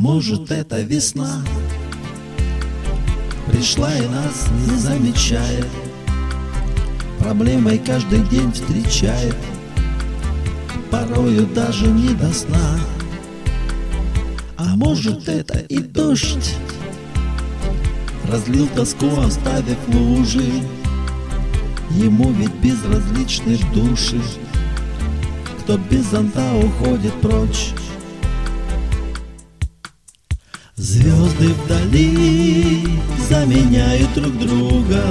может, это весна пришла и нас не замечает, проблемой каждый день встречает, порою даже не до сна. А может, это и дождь разлил тоску, оставив лужи, ему ведь безразличны души, кто без зонта уходит прочь. Звезды вдали заменяют друг друга,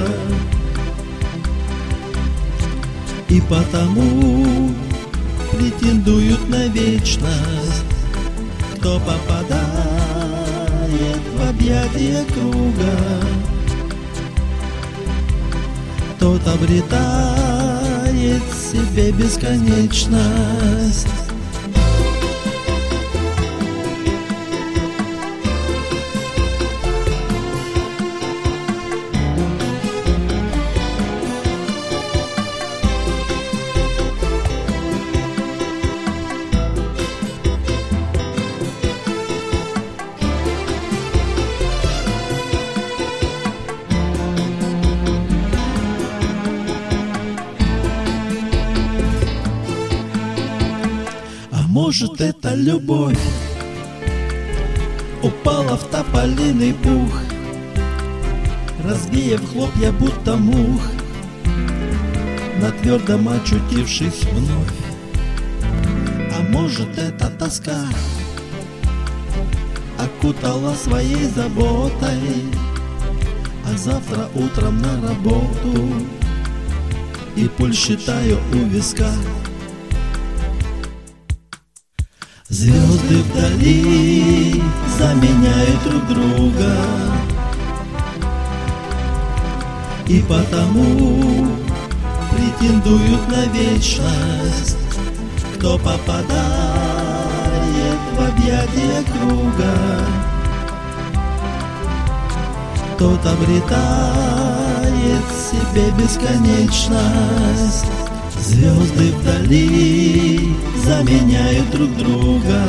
и потому претендуют на вечность, кто попадает в объятия круга, тот обретает в себе бесконечность. Может, это любовь упала в тополиный пух, развеяв хлопья, будто мух, на твердом очутившись вновь. А может, это тоска окутала своей заботой, а завтра утром на работу, и пульс считаю у виска. Звезды вдали заменяют друг друга, и потому претендуют на вечность, кто попадает в объятия круга, тот обретает в себе бесконечность. Звезды вдали заменяют друг друга,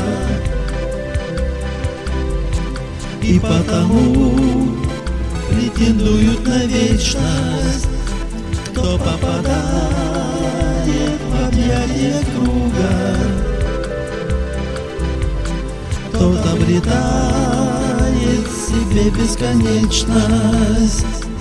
и потому претендуют на вечность, кто попадает в объятия круга, тот обретает в себе бесконечность.